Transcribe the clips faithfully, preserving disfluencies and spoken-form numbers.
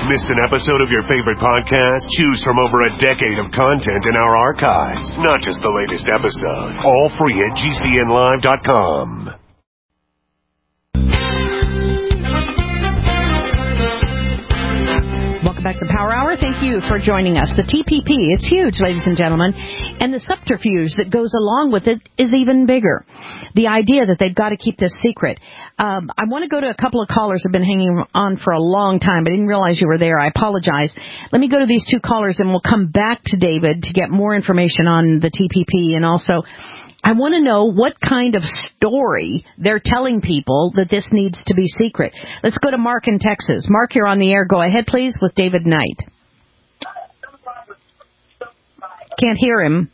Missed an episode of your favorite podcast? Choose from over a decade of content in our archives, not just the latest episode. All free at G C N live dot com. Welcome back to Power Hour. Thank you for joining us. The T P P, it's huge, ladies and gentlemen, and the subterfuge that goes along with it is even bigger. The idea that they've got to keep this secret. Um, I want to go to a couple of callers who have been hanging on for a long time. I didn't realize you were there. I apologize. Let me go to these two callers, and we'll come back to David to get more information on the T P P, and also I want to know what kind of story they're telling people that this needs to be secret. Let's go to Mark in Texas. Mark, you're on the air. Go ahead, please, with David Knight. Can't hear him.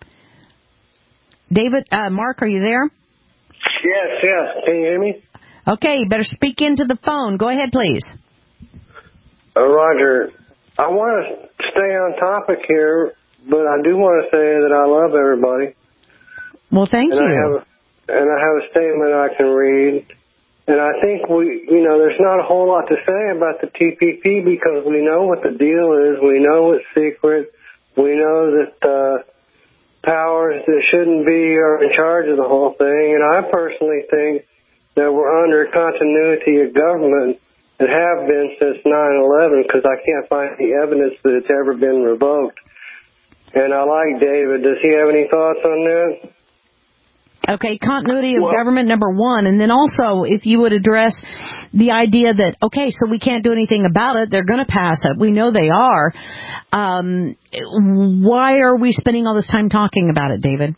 David, uh, Mark, are you there? Yes, yes. Can you hear me? Okay, you better speak into the phone. Go ahead, please. Uh, Roger, I want to stay on topic here, but I do want to say that I love everybody. Well, thank and you. I have a, and I have a statement I can read. And I think we, you know, there's not a whole lot to say about the T P P because we know what the deal is. We know it's secret. We know that uh, powers that shouldn't be are in charge of the whole thing. And I personally think that we're under continuity of government that have been since nine eleven because I can't find any evidence that it's ever been revoked. And I like David. Does he have any thoughts on that? Okay, continuity of well, government, number one. And then also, if you would address the idea that, okay, so we can't do anything about it. They're going to pass it. We know they are. Um, why are we spending all this time talking about it, David?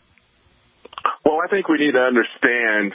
Well, I think we need to understand,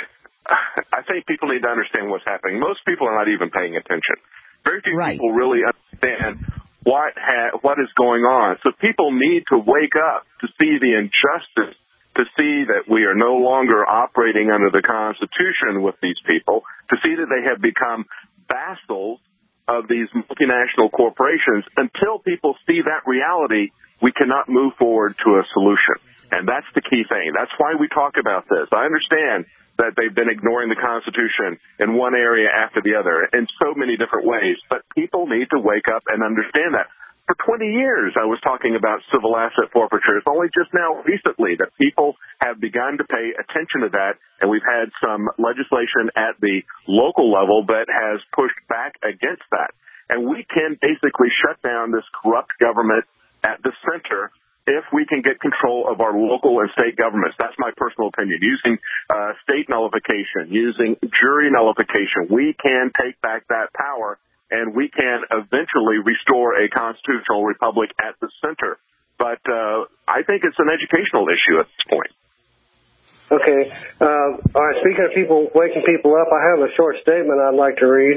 I think people need to understand what's happening. Most people are not even paying attention. Very few right. people really understand what ha- what is going on. So people need to wake up to see the injustice, to see that we are no longer operating under the Constitution with these people, to see that they have become vassals of these multinational corporations. Until people see that reality, we cannot move forward to a solution. And that's the key thing. That's why we talk about this. I understand that they've been ignoring the Constitution in one area after the other in so many different ways, but people need to wake up and understand that. For twenty years, I was talking about civil asset forfeiture. It's only just now recently that people have begun to pay attention to that, and we've had some legislation at the local level that has pushed back against that. And we can basically shut down this corrupt government at the center if we can get control of our local and state governments. That's my personal opinion. Using uh, state nullification, using jury nullification, we can take back that power, and we can eventually restore a constitutional republic at the center. But uh, I think it's an educational issue at this point. Okay. Uh, all right, speaking of people, waking people up, I have a short statement I'd like to read.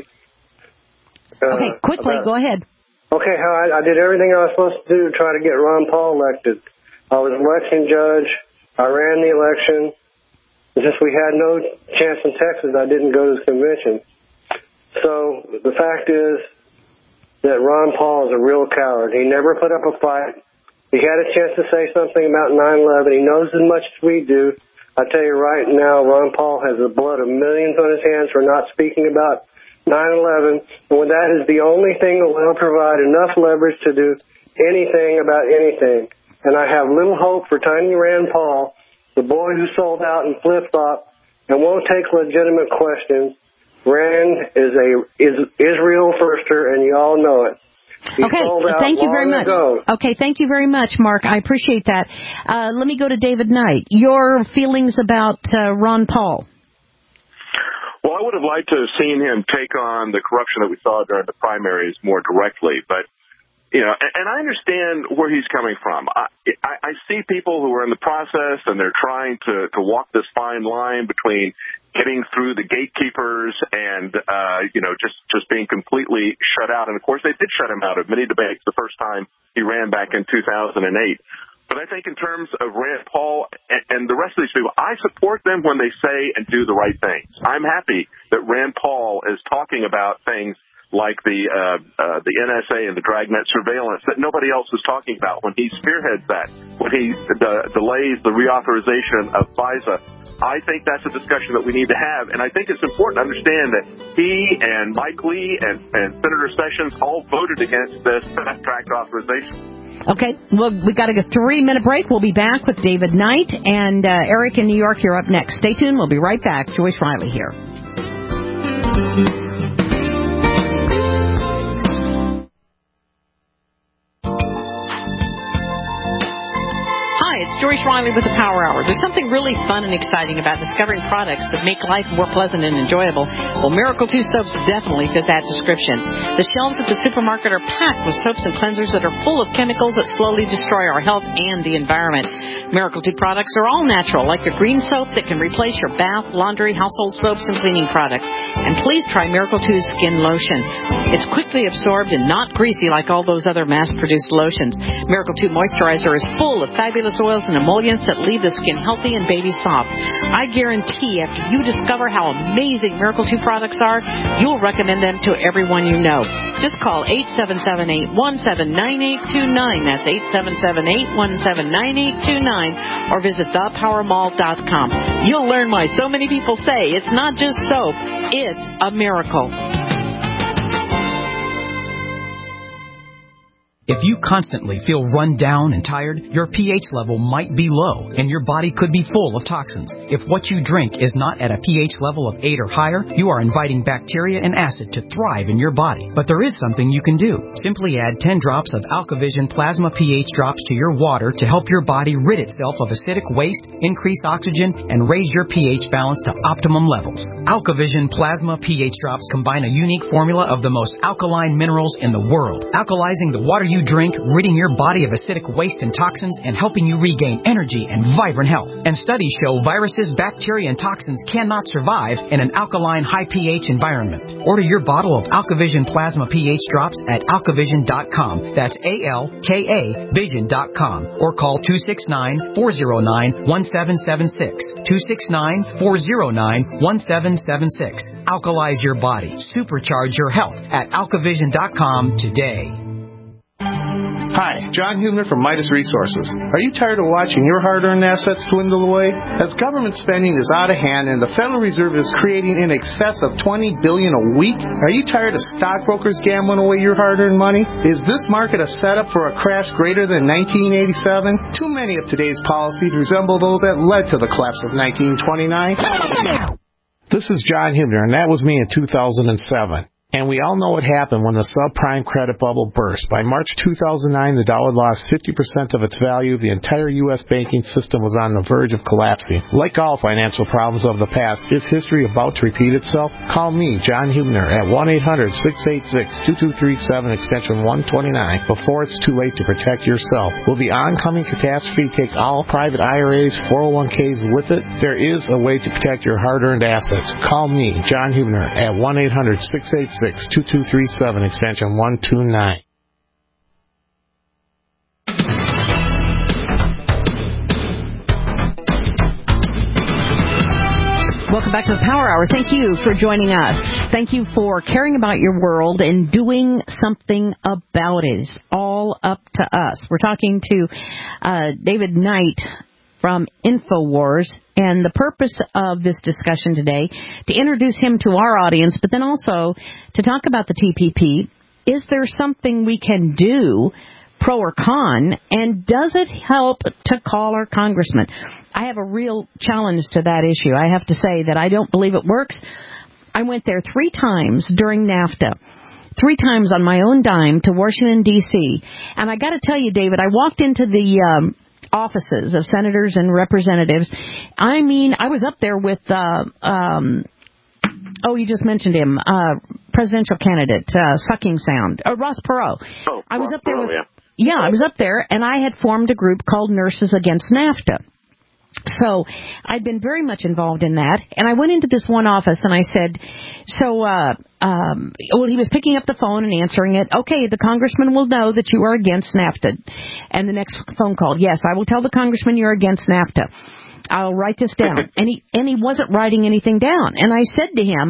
Uh, okay, quickly, about, go ahead. Okay, how I, I did everything I was supposed to do to try to get Ron Paul elected. I was election judge. I ran the election. Since we had no chance in Texas, I didn't go to the convention. So the fact is that Ron Paul is a real coward. He never put up a fight. He had a chance to say something about nine eleven. He knows as much as we do. I tell you right now, Ron Paul has the blood of millions on his hands for not speaking about nine eleven. And when that is the only thing that will provide enough leverage to do anything about anything. And I have little hope for tiny Rand Paul, the boy who sold out and flip-flop and won't take legitimate questions. Rand is a is Israel firster, and you all know it. He okay, thank you very much. Ago. Okay, thank you very much, Mark. I appreciate that. Uh, let me go to David Knight. Your feelings about uh, Ron Paul? Well, I would have liked to have seen him take on the corruption that we saw during the primaries more directly, but you know, and, and I understand where he's coming from. I, I, I see people who are in the process, and they're trying to, to walk this fine line between getting through the gatekeepers and, uh, you know, just, just being completely shut out. And, of course, they did shut him out of many debates the first time he ran back in two thousand eight. But I think in terms of Rand Paul and, and the rest of these people, I support them when they say and do the right things. I'm happy that Rand Paul is talking about things like the uh, uh, the N S A and the Dragnet surveillance that nobody else is talking about when he spearheads that, when he de- delays the reauthorization of FISA. I think that's a discussion that we need to have, and I think it's important to understand that he and Mike Lee and, and Senator Sessions all voted against this fast-track authorization. Okay, well, we got a three-minute break. We'll be back with David Knight and uh, Eric in New York. You're up next. Stay tuned. We'll be right back. Joyce Riley here. It's Joyce Riley with the Power Hour. There's something really fun and exciting about discovering products that make life more pleasant and enjoyable. Well, Miracle two soaps definitely fit that description. The shelves at the supermarket are packed with soaps and cleansers that are full of chemicals that slowly destroy our health and the environment. Miracle two products are all natural, like the green soap that can replace your bath, laundry, household soaps, and cleaning products. And please try Miracle two's skin lotion. It's quickly absorbed and not greasy like all those other mass-produced lotions. Miracle two moisturizer is full of fabulous oils and emollients that leave the skin healthy and baby soft. I guarantee after you discover how amazing Miracle two products are, you'll recommend them to everyone you know. Just call eight seven seven, eight one seven, nine eight two nine. That's eight seven seven, eight one seven, nine eight two nine. Or visit the power mall dot com. You'll learn why so many people say it's not just soap, it's a miracle. If you constantly feel run down and tired, your pH level might be low, and your body could be full of toxins. If what you drink is not at a pH level of eight or higher, you are inviting bacteria and acid to thrive in your body. But there is something you can do. Simply add ten drops of AlkaVision Plasma pH drops to your water to help your body rid itself of acidic waste, increase oxygen, and raise your pH balance to optimum levels. AlkaVision Plasma pH drops combine a unique formula of the most alkaline minerals in the world, alkalizing the water you you drink, ridding your body of acidic waste and toxins, and helping you regain energy and vibrant health. And studies show viruses, bacteria, and toxins cannot survive in an alkaline, high pH environment. Order your bottle of AlkaVision Plasma pH drops at alkavision dot com. That's A L K A vision dot com. Or call two six nine, four zero nine, one seven seven six. two six nine, four zero nine, one seven seven six. Alkalize your body. Supercharge your health at alkavision dot com today. Hi, John Hubner from Midas Resources. Are you tired of watching your hard-earned assets dwindle away? As government spending is out of hand and the Federal Reserve is creating in excess of twenty billion dollars a week, are you tired of stockbrokers gambling away your hard-earned money? Is this market a setup for a crash greater than nineteen eighty-seven? Too many of today's policies resemble those that led to the collapse of nineteen twenty-nine. This is John Hubner, and that was me in two thousand seven. And we all know what happened when the subprime credit bubble burst. By March two thousand nine, the dollar lost fifty percent of its value. The entire U S banking system was on the verge of collapsing. Like all financial problems of the past, is history about to repeat itself? Call me, John Hubner, at one eight hundred, six eight six, two two three seven, extension one twenty-nine, before it's too late to protect yourself. Will the oncoming catastrophe take all private I R As, four oh one k's with it? There is a way to protect your hard-earned assets. Call me, John Hubner, at one eight hundred, six eight six, two two three seven, extension one two nine. Welcome back to the Power Hour. Thank you for joining us. Thank you for caring about your world and doing something about it. It's all up to us. We're talking to uh, David Knight from InfoWars, and the purpose of this discussion today, to introduce him to our audience, but then also to talk about the T P P. Is there something we can do, pro or con, and does it help to call our congressman? I have a real challenge to that issue. I have to say that I don't believe it works. I went there three times during NAFTA. Three times on my own dime to Washington, D C And I got to tell you, David, I walked into the um, offices of senators and representatives. I mean, I was up there with, uh, um, oh, you just mentioned him, uh, presidential candidate, uh, Sucking Sound, uh, Ross Perot. Oh, I was Ross up there Perot, with, yeah. yeah, I was up there, and I had formed a group called Nurses Against NAFTA. So I'd been very much involved in that, and I went into this one office and I said, so, uh, um, well, he was picking up the phone and answering it. Okay, the congressman will know that you are against NAFTA. And the next phone call, yes, I will tell the congressman you're against NAFTA. I'll write this down. And he, and he wasn't writing anything down. And I said to him,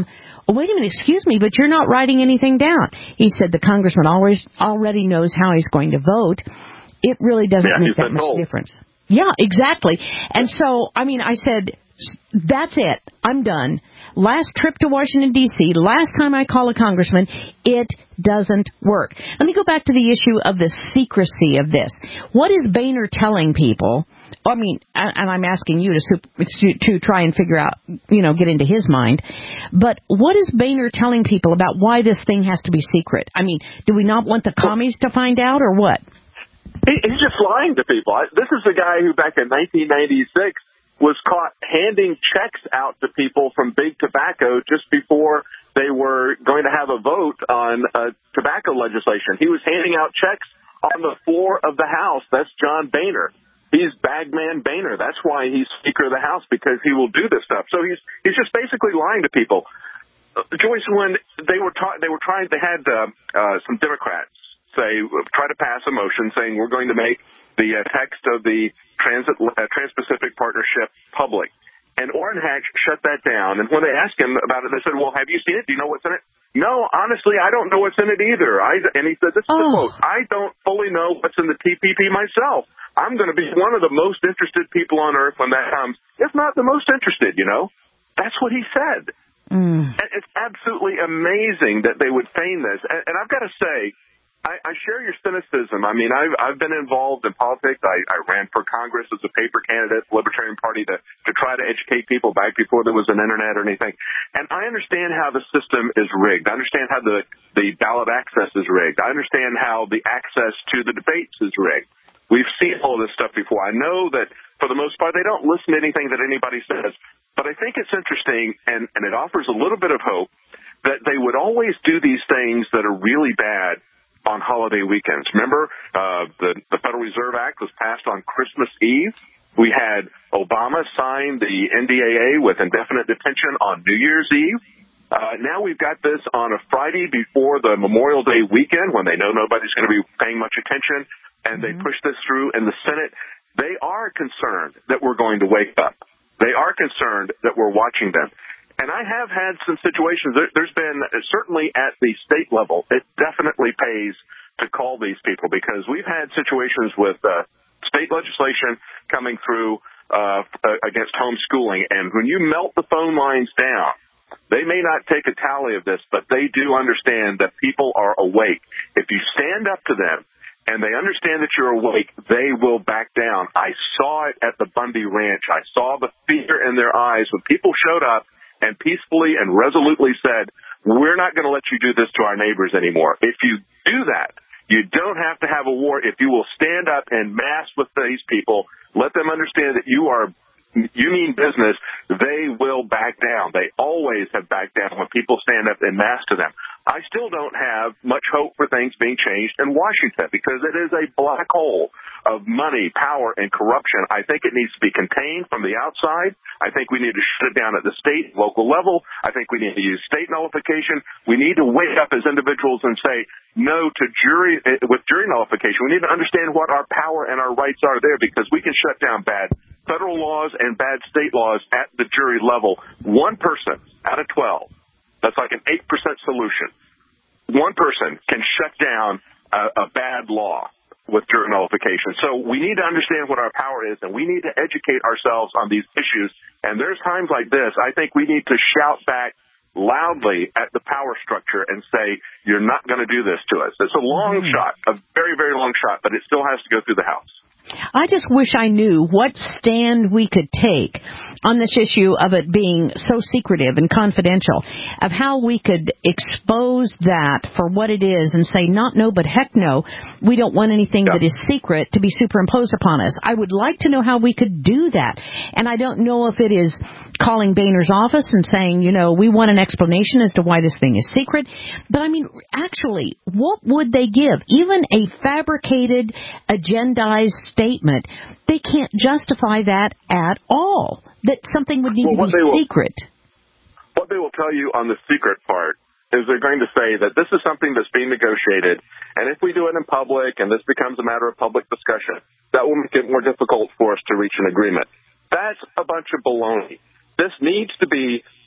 oh, wait a minute, excuse me, but you're not writing anything down. He said the congressman always already knows how he's going to vote. It really doesn't yeah, make that much told. difference. Yeah, exactly. And so, I mean, I said, that's it. I'm done. Last trip to Washington, D C, last time I call a congressman, it doesn't work. Let me go back to the issue of the secrecy of this. What is Boehner telling people? I mean, and I'm asking you to to try and figure out, you know, get into his mind. But what is Boehner telling people about why this thing has to be secret? I mean, do we not want the commies to find out or what? He, he's just lying to people. This is the guy who back in nineteen ninety-six was caught handing checks out to people from Big Tobacco just before they were going to have a vote on uh, tobacco legislation. He was handing out checks on the floor of the House. That's John Boehner. He's Bagman Boehner. That's why he's Speaker of the House, because he will do this stuff. So he's he's just basically lying to people. Uh, Joyce, when they were ta- they were trying, they had uh, uh, some Democrats say try to pass a motion saying we're going to make the uh, text of the Transit uh, Trans-Pacific Partnership public. And Orrin Hatch shut that down. And when they asked him about it, they said, well, have you seen it? Do you know what's in it? No, honestly, I don't know what's in it either. I, and he said, this is oh. the quote, I don't fully know what's in the T P P myself. I'm going to be one of the most interested people on earth when that comes, if not the most interested, you know. That's what he said. Mm. And it's absolutely amazing that they would feign this. And, and I've got to say, I, I share your cynicism. I mean, I've, I've been involved in politics. I, I ran for Congress as a paper candidate, Libertarian Party, to, to try to educate people back before there was an internet or anything. And I understand how the system is rigged. I understand how the, the ballot access is rigged. I understand how the access to the debates is rigged. We've seen all this stuff before. I know that, for the most part, they don't listen to anything that anybody says. But I think it's interesting, and, and it offers a little bit of hope, that they would always do these things that are really bad on holiday weekends. Remember, uh, the, the Federal Reserve Act was passed on Christmas Eve. We had Obama sign the N D A A with indefinite detention on New Year's Eve. Uh, now we've got this on a Friday before the Memorial Day weekend when they know nobody's going to be paying much attention, and they push this through in the Senate. They are concerned that we're going to wake up. They are concerned that we're watching them. And I have had some situations, there, there's been, certainly at the state level, it definitely pays to call these people, because we've had situations with uh, state legislation coming through uh, against homeschooling. And when you melt the phone lines down, they may not take a tally of this, but they do understand that people are awake. If you stand up to them and they understand that you're awake, they will back down. I saw it at the Bundy Ranch. I saw the fear in their eyes when people showed up and peacefully and resolutely said, we're not going to let you do this to our neighbors anymore. If you do that, you don't have to have a war. If you will stand up and mass with these people, let them understand that you are, you mean business, they will back down. They always have backed down when people stand up and mass to them. I still don't have much hope for things being changed in Washington, because it is a black hole of money, power, and corruption. I think it needs to be contained from the outside. I think we need to shut it down at the state, local level. I think we need to use state nullification. We need to wake up as individuals and say no to jury, with jury nullification. We need to understand what our power and our rights are there, because we can shut down bad federal laws and bad state laws at the jury level. One person out of twelve. That's like an eight percent solution. One person can shut down a, a bad law with jury nullification. So we need to understand what our power is, and we need to educate ourselves on these issues. And there's times like this, I think we need to shout back loudly at the power structure and say, you're not going to do this to us. It's a long mm. shot, a very, very long shot, but it still has to go through the House. I just wish I knew what stand we could take on this issue of it being so secretive and confidential, of how we could expose that for what it is and say, not no, but heck no, we don't want anything yeah. that is secret to be superimposed upon us. I would like to know how we could do that. And I don't know if it is calling Boehner's office and saying, you know, we want an explanation as to why this thing is secret. But, I mean, actually, what would they give? Even a fabricated, agendized statement, they can't justify that at all, that something would need well, to be will, secret. What they will tell you on the secret part is they're going to say that this is something that's being negotiated, and if we do it in public and this becomes a matter of public discussion, that will make it more difficult for us to reach an agreement. That's a bunch of baloney. This needs to be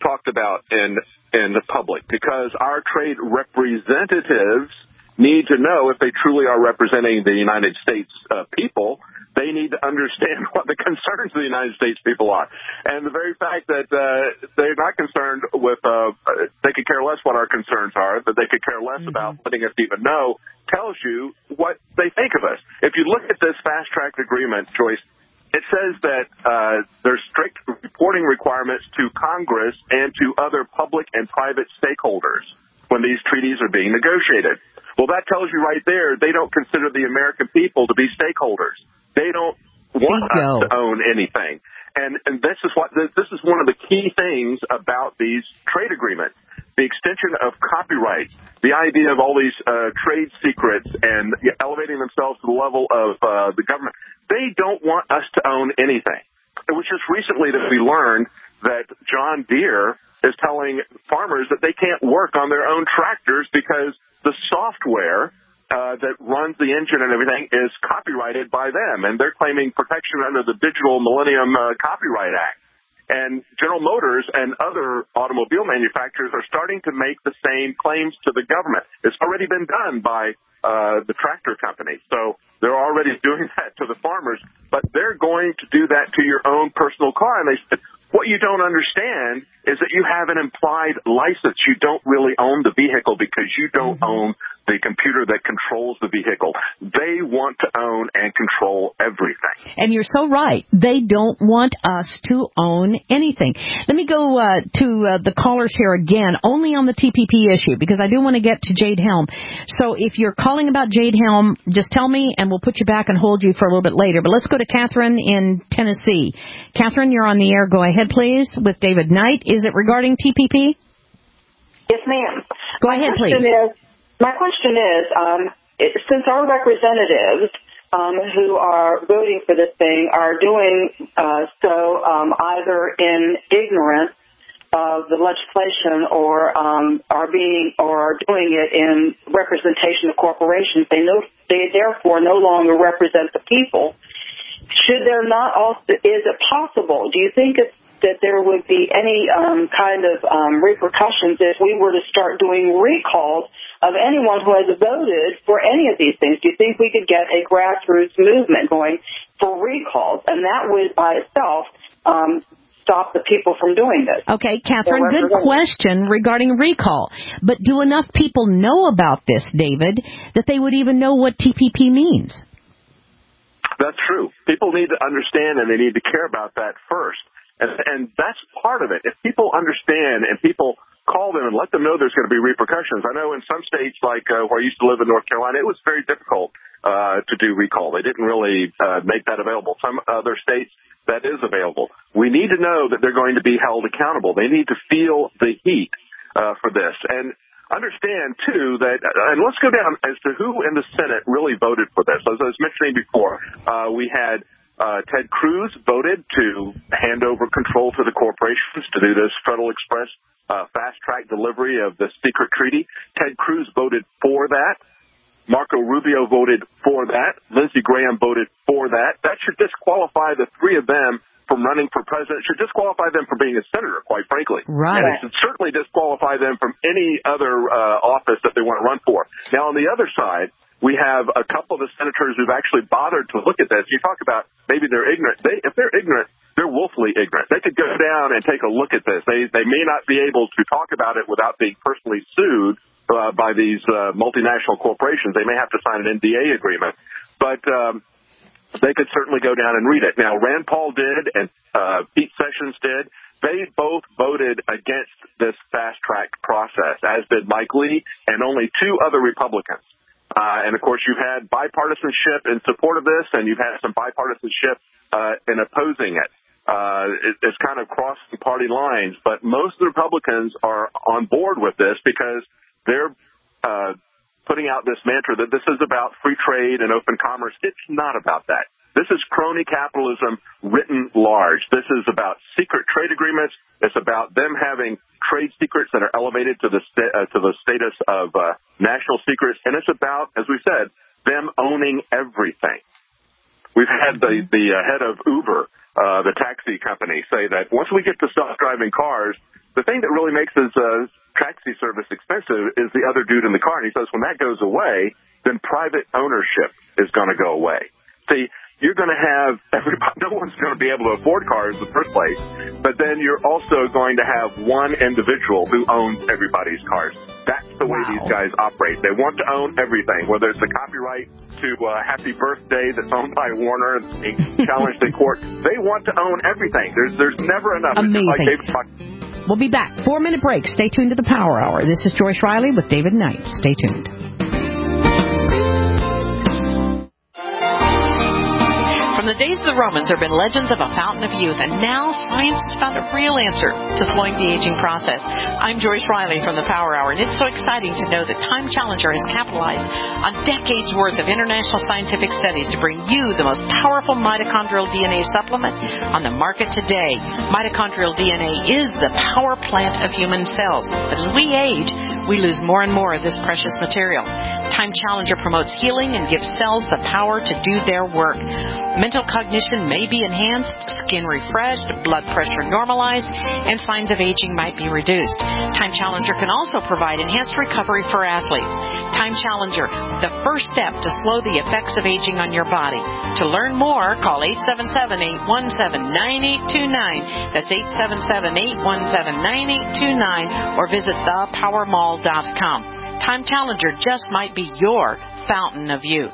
talked about in in the public, because our trade representatives need to know if they truly are representing the United States uh, people. They need to understand what the concerns of the United States people are. And the very fact that uh, they're not concerned with, uh, they could care less what our concerns are, that they could care less mm-hmm. about letting us even know, tells you what they think of us. If you look at this fast-track agreement, Joyce, it says that uh, there's strict reporting requirements to Congress and to other public and private stakeholders when these treaties are being negotiated. Well, that tells you right there they don't consider the American people to be stakeholders. They don't want Bingo. us to own anything. And, and this is what this is one of the key things about these trade agreements. The extension of copyright, the idea of all these uh, trade secrets and elevating themselves to the level of uh, the government. They don't want us to own anything. It was just recently that we learned that John Deere is telling farmers that they can't work on their own tractors because the software Uh, that runs the engine and everything is copyrighted by them, and they're claiming protection under the Digital Millennium uh, Copyright Act. And General Motors and other automobile manufacturers are starting to make the same claims to the government. It's already been done by uh, the tractor company, so they're already doing that to the farmers, but they're going to do that to your own personal car. And they said, what you don't understand is that you have an implied license. You don't really own the vehicle because you don't mm-hmm. own the computer that controls the vehicle. They want to own and control everything. And you're so right. They don't want us to own anything. Let me go uh, to uh, the callers here again, only on the T P P issue, because I do want to get to Jade Helm. So if you're calling about Jade Helm, just tell me, and we'll put you back and hold you for a little bit later. But let's go to Catherine in Tennessee. Catherine, you're on the air. Go ahead, please, with David Knight. Is it regarding T P P? Yes, ma'am. Go ahead, please. Is, my question is, um, it, since our representatives um, who are voting for this thing are doing uh, so um, either in ignorance of the legislation or um, are being or are doing it in representation of corporations, they know they therefore no longer represent the people. Should there not also, is it possible, do you think it's that there would be any um, kind of um, repercussions if we were to start doing recalls of anyone who has voted for any of these things? Do you think we could get a grassroots movement going for recalls, and that would by itself um, stop the people from doing this? Okay, Catherine, good question regarding recall. But do enough people know about this, David, that they would even know what T P P means? That's true. People need to understand, and they need to care about that first. And, and that's part of it. If people understand and people call them and let them know there's going to be repercussions. I know in some states, like uh, where I used to live in North Carolina, it was very difficult uh, to do recall. They didn't really uh, make that available. Some other states, that is available. We need to know that they're going to be held accountable. They need to feel the heat uh, for this. And understand, too, that, and let's go down as to who in the Senate really voted for this. As I was mentioning before, uh, we had Uh, Ted Cruz voted to hand over control to the corporations to do this Federal Express uh, fast-track delivery of the secret treaty. Ted Cruz voted for that. Marco Rubio voted for that. Lindsey Graham voted for that. That should disqualify the three of them from running for president. It should disqualify them from being a senator, quite frankly. Right. And it should certainly disqualify them from any other uh, office that they want to run for. Now, on the other side, we have a couple of the senators who've actually bothered to look at this. You talk about maybe they're ignorant. They, if they're ignorant, they're woefully ignorant. They could go down and take a look at this. They they may not be able to talk about it without being personally sued uh, by these uh, multinational corporations. They may have to sign an N D A agreement. But um, they could certainly go down and read it. Now, Rand Paul did and uh, Pete Sessions did. They both voted against this fast-track process, as did Mike Lee and only two other Republicans. Uh, and, of course, you've had bipartisanship in support of this, and you've had some bipartisanship uh, in opposing it. Uh, it. It's kind of crossing party lines, but most of the Republicans are on board with this because they're uh, putting out this mantra that this is about free trade and open commerce. It's not about that. This is crony capitalism written large. This is about secret trade agreements. It's about them having trade secrets that are elevated to the sta- uh, to the status of uh, national secrets. And it's about, as we said, them owning everything. We've had the, the uh, head of Uber, uh, the taxi company, say that once we get to self-driving cars, the thing that really makes this uh, taxi service expensive is the other dude in the car. And he says when that goes away, then private ownership is going to go away. See, you're going to have everybody, no one's going to be able to afford cars in the first place, but then you're also going to have one individual who owns everybody's cars. That's the way wow. these guys operate. They want to own everything, whether it's the copyright to uh, Happy Birthday that's owned by Warner and being challenged in court. They want to own everything. There's there's never enough. Amazing. It's just like David talked. We'll be back. Four-minute break. Stay tuned to the Power Hour. This is Joyce Riley with David Knight. Stay tuned. From the days of the Romans, there have been legends of a fountain of youth, and now science has found a real answer to slowing the aging process. I'm Joyce Riley from the Power Hour, and it's so exciting to know that Time Challenger has capitalized on decades' worth of international scientific studies to bring you the most powerful mitochondrial D N A supplement on the market today. Mitochondrial D N A is the power plant of human cells, but as we age, we lose more and more of this precious material. Time Challenger promotes healing and gives cells the power to do their work. Mental cognition may be enhanced, skin refreshed, blood pressure normalized, and signs of aging might be reduced. Time Challenger can also provide enhanced recovery for athletes. Time Challenger, the first step to slow the effects of aging on your body. To learn more, call eight seven seven, eight one seven, nine eight two nine. That's eight seven seven, eight one seven, nine eight two nine, or visit the power mall dot com. Time Challenger just might be your fountain of youth.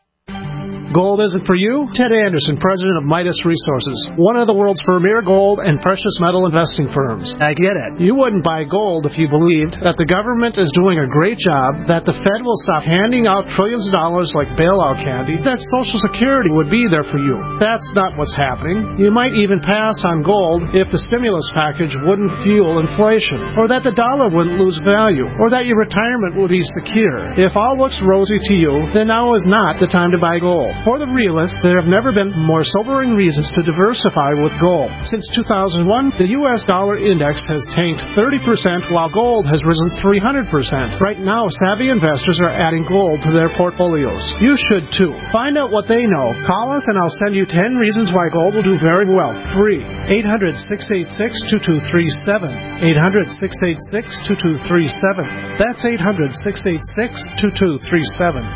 Gold isn't for you? Ted Anderson, president of Midas Resources, one of the world's premier gold and precious metal investing firms. I get it. You wouldn't buy gold if you believed that the government is doing a great job, that the Fed will stop handing out trillions of dollars like bailout candy, that Social Security would be there for you. That's not what's happening. You might even pass on gold if the stimulus package wouldn't fuel inflation, or that the dollar wouldn't lose value, or that your retirement would be secure. If all looks rosy to you, then now is not the time to buy gold. For the realists, there have never been more sobering reasons to diversify with gold. Since two thousand one, the U S dollar index has tanked thirty percent while gold has risen three hundred percent. Right now, savvy investors are adding gold to their portfolios. You should too. Find out what they know. Call us and I'll send you ten reasons why gold will do very well. Free. eight hundred, six eight six, two two three seven. eight hundred, six eight six, two two three seven. That's eight hundred, six eight six, two two three seven.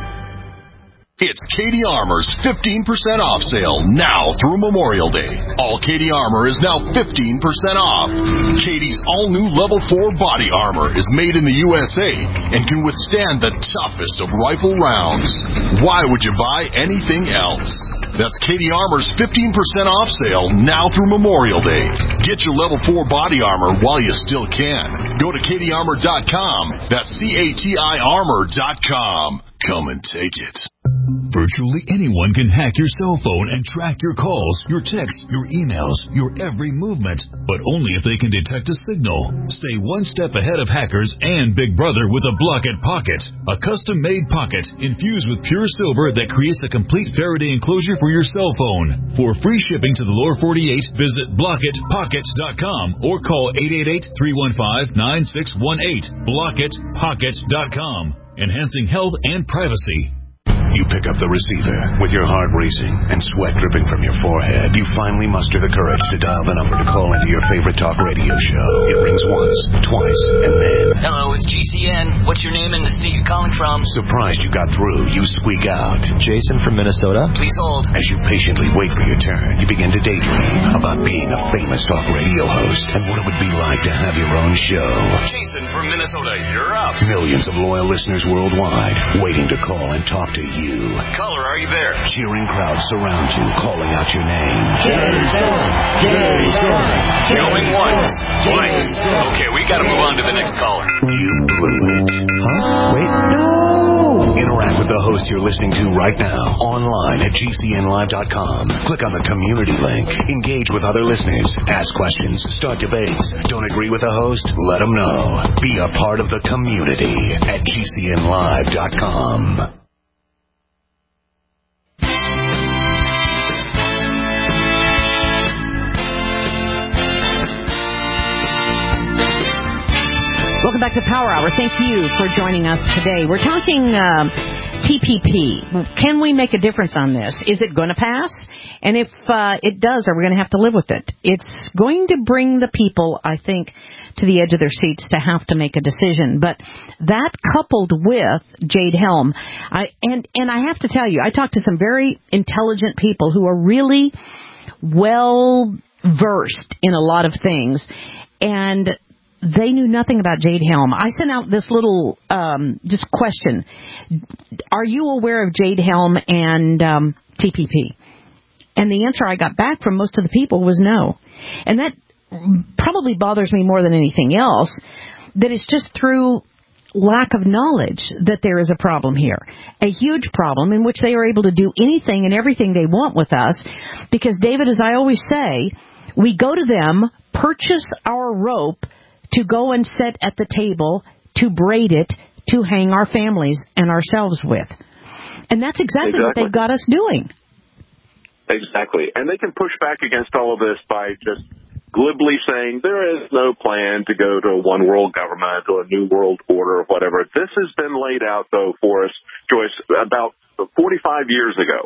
It's Katie Armour's fifteen percent off sale now through Memorial Day. All Katie Armour is now fifteen percent off. Katie's all-new Level four body armor is made in the U S A and can withstand the toughest of rifle rounds. Why would you buy anything else? That's Katie Armour's fifteen percent off sale now through Memorial Day. Get your Level four body armor while you still can. Go to Katie Armour dot com. That's C A T I armor dot com. Come and take it. Virtually anyone can hack your cell phone and track your calls, your texts, your emails, your every movement, but only if they can detect a signal. Stay one step ahead of hackers and Big Brother with a Blockit Pocket, a custom-made pocket infused with pure silver that creates a complete Faraday enclosure for your cell phone. For free shipping to the lower forty-eight, visit Blockit Pocket dot com or call eight eight eight, three one five, nine six one eight. Blockit Pocket dot com, enhancing health and privacy. You pick up the receiver with your heart racing and sweat dripping from your forehead. You finally muster the courage to dial the number to call into your favorite talk radio show. It rings once, twice, and then... Hello, it's G C N. What's your name and the state you're calling from? Surprised you got through, you squeak out. Jason from Minnesota. Please hold. As you patiently wait for your turn, you begin to daydream about being a famous talk radio host and what it would be like to have your own show. Jason from Minnesota, you're up. Millions of loyal listeners worldwide waiting to call and talk to you. You. Caller, are you there? Cheering crowds surround you, calling out your name. Jason! Jason! Going once, twice. Okay, we gotta move on to the next caller. You blew it. Huh? Wait, no! Interact with the host you're listening to right now, online at G C N live dot com. Click on the community link. Engage with other listeners. Ask questions. Start debates. Don't agree with the host? Let them know. Be a part of the community at G C N live dot com. Welcome back to Power Hour. Thank you for joining us today. We're talking uh, T P P. Can we make a difference on this? Is it going to pass? And if uh, it does, are we going to have to live with it? It's going to bring the people, I think, to the edge of their seats to have to make a decision. But that coupled with Jade Helm, I, and, and I have to tell you, I talked to some very intelligent people who are really well versed in a lot of things, and they knew nothing about Jade Helm. I sent out this little um, just question. Are you aware of Jade Helm and um, T P P? And the answer I got back from most of the people was no. And that probably bothers me more than anything else, that it's just through lack of knowledge that there is a problem here. A huge problem in which they are able to do anything and everything they want with us. Because, David, as I always say, we go to them, purchase our rope, to go and sit at the table, to braid it, to hang our families and ourselves with. And that's exactly, exactly what they've got us doing. Exactly. And they can push back against all of this by just glibly saying there is no plan to go to a one world government or a new world order or whatever. This has been laid out, though, for us, Joyce, about forty-five years ago.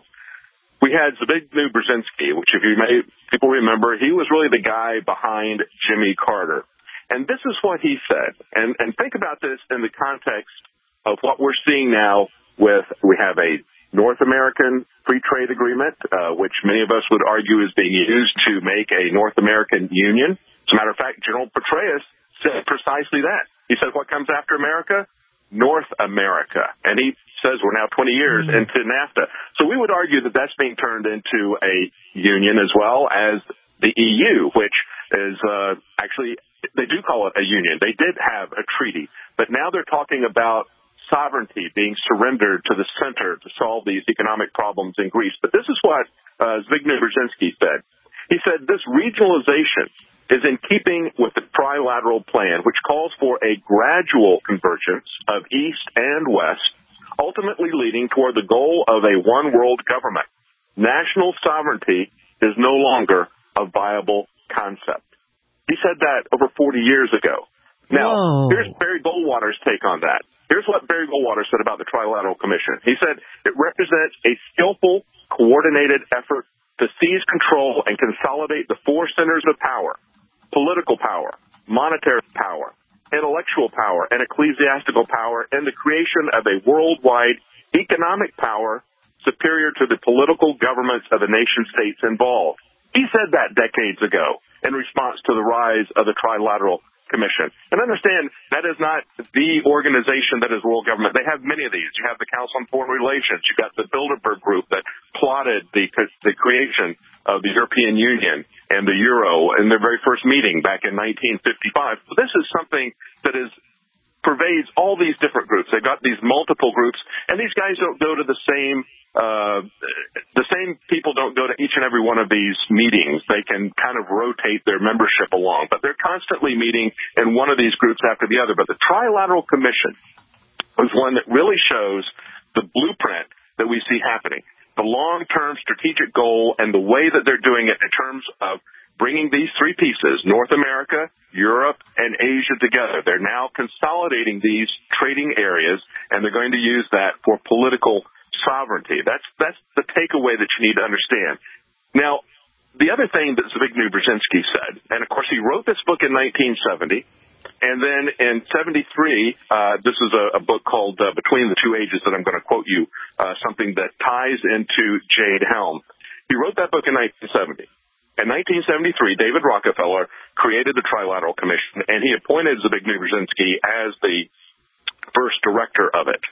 We had Zbigniew Brzezinski, which, if you may, people remember, he was really the guy behind Jimmy Carter. And this is what he said. And, and think about this in the context of what we're seeing now with, we have a North American free trade agreement, uh, which many of us would argue is being used to make a North American union. As a matter of fact, General Petraeus said precisely that. He said, what comes after America? North America. And he says we're now twenty years mm-hmm. into NAFTA. So we would argue that that's being turned into a union as well as the E U, which is uh, actually, they do call it a union. They did have a treaty, but now they're talking about sovereignty being surrendered to the center to solve these economic problems in Greece. But this is what uh, Zbigniew Brzezinski said. He said this regionalization is in keeping with the trilateral plan, which calls for a gradual convergence of East and West, ultimately leading toward the goal of a one-world government. National sovereignty is no longer a viable concept. He said that over forty years ago. Now, Whoa. Here's Barry Goldwater's take on that. Here's what Barry Goldwater said about the Trilateral Commission. He said it represents a skillful, coordinated effort to seize control and consolidate the four centers of power: political power, monetary power, intellectual power, and ecclesiastical power, and the creation of a worldwide economic power superior to the political governments of the nation states involved. He said that decades ago in response to the rise of the Trilateral Commission. And understand, that is not the organization that is world government. They have many of these. You have the Council on Foreign Relations. You've got the Bilderberg Group that plotted the, the creation of the European Union and the Euro in their very first meeting back in nineteen fifty-five. But this is something that is pervades all these different groups. They've got these multiple groups, and these guys don't go to the same Uh, the same people don't go to each and every one of these meetings. They can kind of rotate their membership along, but they're constantly meeting in one of these groups after the other. But the Trilateral Commission is one that really shows the blueprint that we see happening, the long-term strategic goal and the way that they're doing it in terms of bringing these three pieces, North America, Europe, and Asia together. They're now consolidating these trading areas, and they're going to use that for political sovereignty. That's that's the takeaway that you need to understand. Now, the other thing that Zbigniew Brzezinski said, and of course he wrote this book in nineteen seventy, and then in seventy-three, uh, this is a, a book called uh, Between the Two Ages that I'm going to quote you, uh, something that ties into Jade Helm. He wrote that book in nineteen seventy. In nineteen seventy-three, David Rockefeller created the Trilateral Commission, and he appointed Zbigniew Brzezinski as the first director of it.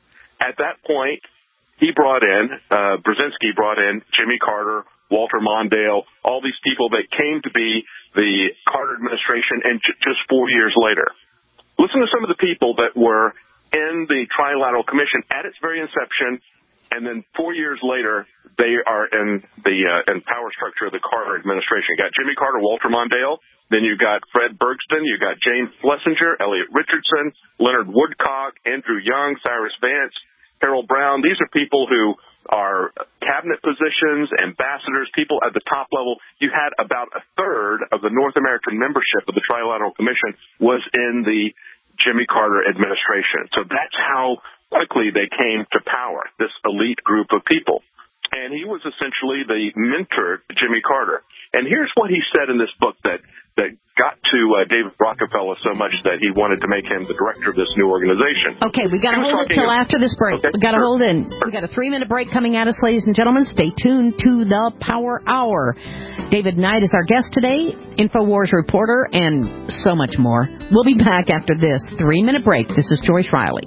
At that point, he brought in, uh, Brzezinski brought in Jimmy Carter, Walter Mondale, all these people that came to be the Carter administration, and j- just four years later. Listen to some of the people that were in the Trilateral Commission at its very inception, and then four years later, they are in the uh, in power structure of the Carter administration. You got Jimmy Carter, Walter Mondale, then you got Fred Bergston, you got James Schlesinger, Elliot Richardson, Leonard Woodcock, Andrew Young, Cyrus Vance, Harold Brown. These are people who are cabinet positions, ambassadors, people at the top level. You had about a third of the North American membership of the Trilateral Commission was in the Jimmy Carter administration. So that's how quickly they came to power, this elite group of people. And he was essentially the mentor to Jimmy Carter. And here's what he said in this book that, that got to uh, David Rockefeller so much that he wanted to make him the director of this new organization. Okay, we got to hold it till of, after this break. Okay, we got to sure. hold in. We got a three-minute break coming at us, ladies and gentlemen. Stay tuned to the Power Hour. David Knight is our guest today, InfoWars reporter, and so much more. We'll be back after this three-minute break. This is Joyce Riley.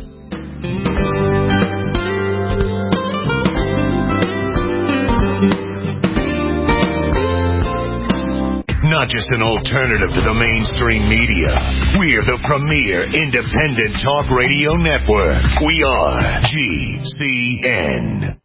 Not just an alternative to the mainstream media. We're the premier independent talk radio network. We are G C N.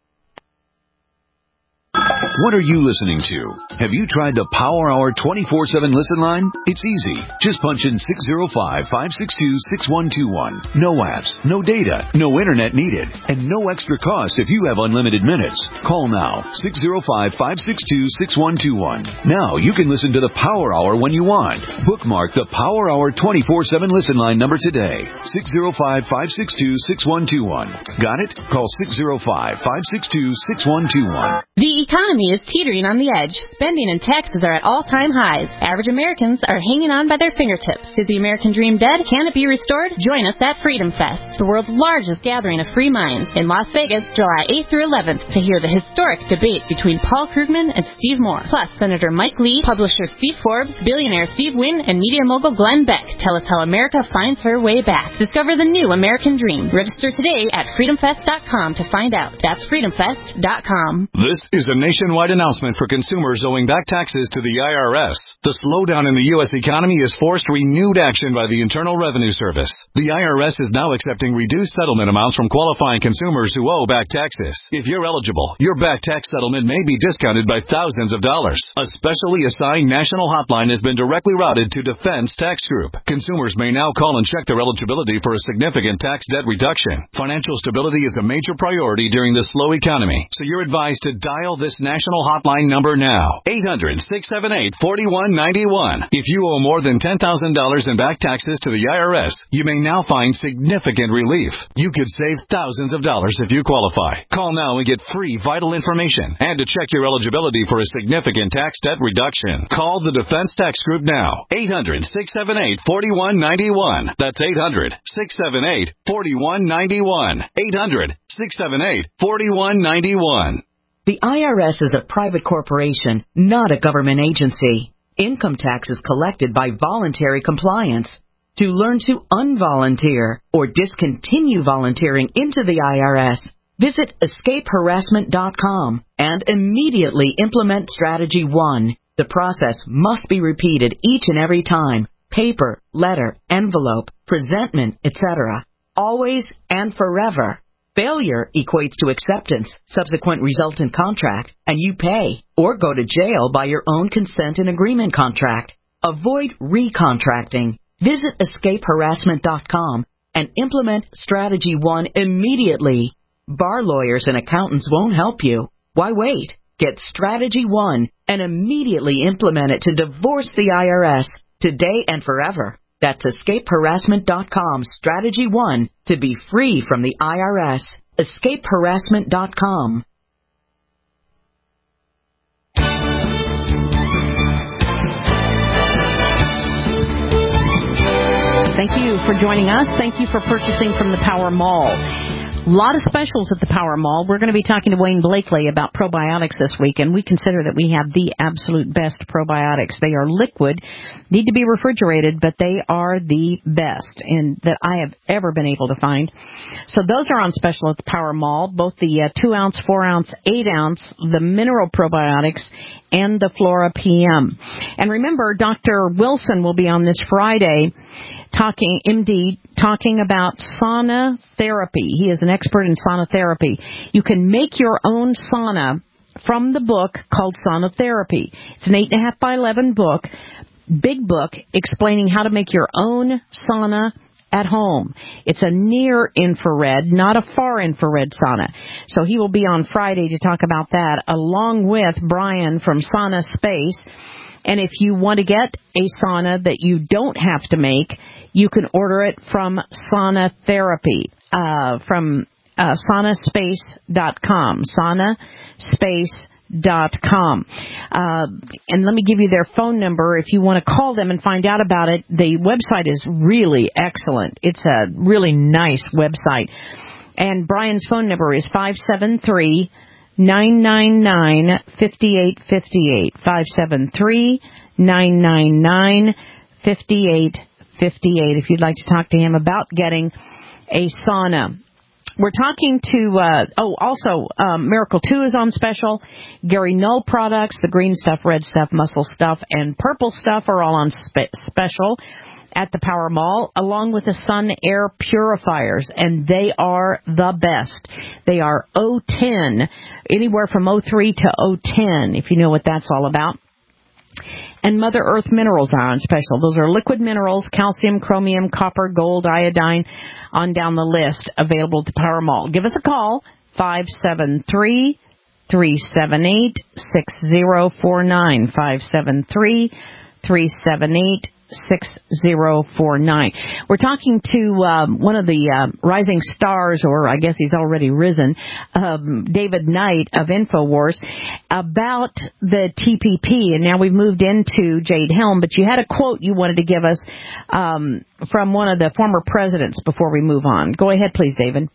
What are you listening to? Have you tried the Power Hour twenty-four seven listen line? It's easy. Just punch in six zero five, five six two, six one two one. No apps, no data, no internet needed, and no extra cost if you have unlimited minutes. Call now, six zero five, five six two, six one two one. Now you can listen to the Power Hour when you want. Bookmark the Power Hour twenty-four seven listen line number today, six zero five, five six two, six one two one. Got it? Call six zero five, five six two, six one two one. The economy is teetering on the edge. Spending and taxes are at all-time highs. Average Americans are hanging on by their fingertips. Is the American dream dead? Can it be restored? Join us at Freedom Fest, the world's largest gathering of free minds, in Las Vegas, July eighth through eleventh, to hear the historic debate between Paul Krugman and Steve Moore. Plus, Senator Mike Lee, publisher Steve Forbes, billionaire Steve Wynn, and media mogul Glenn Beck tell us how America finds her way back. Discover the new American dream. Register today at freedom fest dot com to find out. That's freedom fest dot com. This is a nationwide announcement for consumers owing back taxes to the I R S. The slowdown in the U S economy has forced renewed action by the Internal Revenue Service. The I R S is now accepting reduced settlement amounts from qualifying consumers who owe back taxes. If you're eligible, your back tax settlement may be discounted by thousands of dollars. A specially assigned national hotline has been directly routed to Defense Tax Group. Consumers may now call and check their eligibility for a significant tax debt reduction. Financial stability is a major priority during this slow economy, so you're advised to dial this national hotline number now, eight hundred, six seven eight, four one nine one. If you owe more than ten thousand dollars in back taxes to the I R S, you may now find significant relief. You could save thousands of dollars if you qualify. Call now and get free vital information and to check your eligibility for a significant tax debt reduction. Call the Defense Tax Group now, eight hundred, six seven eight, four one nine one. That's eight hundred, six seven eight, four one nine one. eight hundred, six seven eight, four one nine one. The I R S is a private corporation, not a government agency. Income tax is collected by voluntary compliance. To learn to unvolunteer or discontinue volunteering into the I R S, visit escape harassment dot com and immediately implement Strategy one. The process must be repeated each and every time. Paper, letter, envelope, presentment, et cetera. Always and forever. Failure equates to acceptance, subsequent resultant contract, and you pay or go to jail by your own consent and agreement contract. Avoid recontracting. Visit escape harassment dot com and implement Strategy one immediately. Bar lawyers and accountants won't help you. Why wait? Get Strategy one and immediately implement it to divorce the I R S today and forever. That's escape harassment dot com, Strategy one, to be free from the I R S. escape harassment dot com. Thank you for joining us. Thank you for purchasing from the Power Mall. A lot of specials at the Power Mall. We're going to be talking to Wayne Blakely about probiotics this week, and we consider that we have the absolute best probiotics. They are liquid, need to be refrigerated, but they are the best and that I have ever been able to find. So those are on special at the Power Mall, both the uh, two ounce, four ounce, eight ounce, the mineral probiotics, and the Flora P M. And remember, Doctor Wilson will be on this Friday talking, M D, talking about sauna therapy. He is an expert in sauna therapy. You can make your own sauna from the book called Sauna Therapy. It's an eight and a half by eleven book, big book, explaining how to make your own sauna at home. It's a near infrared, not a far infrared sauna. So he will be on Friday to talk about that, along with Brian from Sauna Space. And if you want to get a sauna that you don't have to make, you can order it from Sauna Therapy, uh, from uh, sauna space dot com. sauna space dot com. Uh, and let me give you their phone number if you want to call them and find out about it. The website is really excellent. It's a really nice website. And Brian's phone number is five seven three, nine nine nine, five eight five eight. five seven three, nine nine nine, five eight five eight if you'd like to talk to him about getting a sauna. We're talking to, uh, oh, also, um, Miracle two is on special. Gary Null products, the green stuff, red stuff, muscle stuff, and purple stuff are all on spe- special at the Power Mall, along with the Sun Air Purifiers, and they are the best. They are O ten, anywhere from O three to O ten, if you know what that's all about. And Mother Earth minerals are on special. Those are liquid minerals, calcium, chromium, copper, gold, iodine, on down the list, available at the Power Mall. Give us a call, five seven three, three seven eight, six zero four nine, five seven three, three seven eight, six zero four nine. We're talking to um, one of the uh, rising stars, or I guess he's already risen, um, David Knight of InfoWars, about the T P P. And now we've moved into Jade Helm, but you had a quote you wanted to give us um, from one of the former presidents before we move on. Go ahead, please, David.